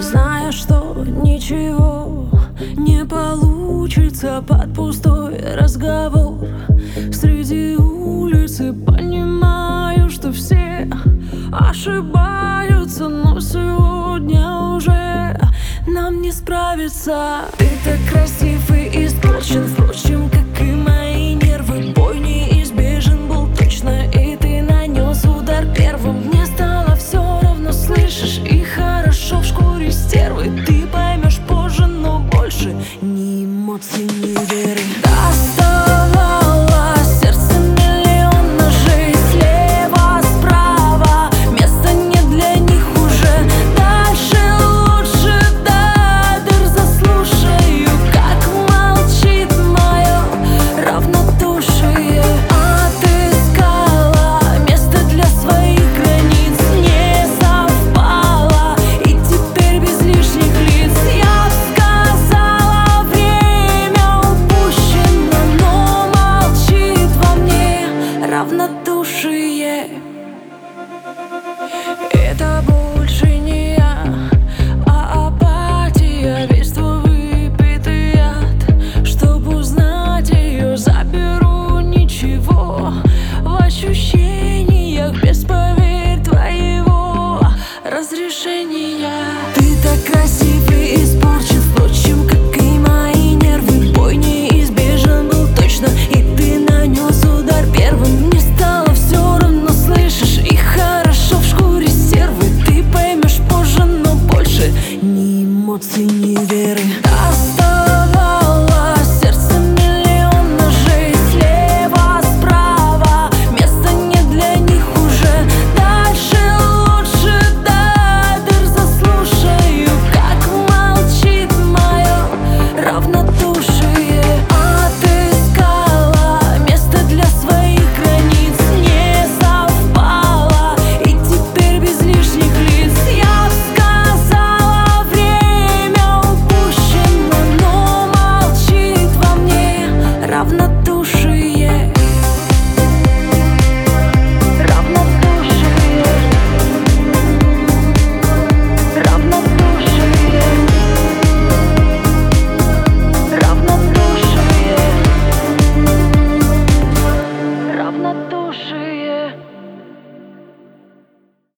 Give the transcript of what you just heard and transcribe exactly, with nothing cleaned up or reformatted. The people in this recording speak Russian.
зная, что ничего не получится под пустой разговор среди улицы. Понимаю, что все ошибаются, но сегодня уже нам не справиться. Ты так красив и испорчен, впрочем, как и мои нервы. Бой неизбежен был точно, и ты нанес удар первым. Мне стало все равно, слышишь, и хорошо в шкуре стервы. Ты поймешь позже, но больше ни эмоций, ни веры. Доставала сердце миллион ножей слева, справа, места нет для них уже. Дальше лучше до дыр заслушаю, как молчит мое равнодушие. Отыскала место для своих границ, не совпало, и теперь без лишних лиц. Я б сказала, время упущено, но молчит во мне равнодушие. Это больше не я, а апатия, весь твой выпитый яд. Чтоб узнать ее, заберу ничего в ощущениях без, поверь, твоего разрешения.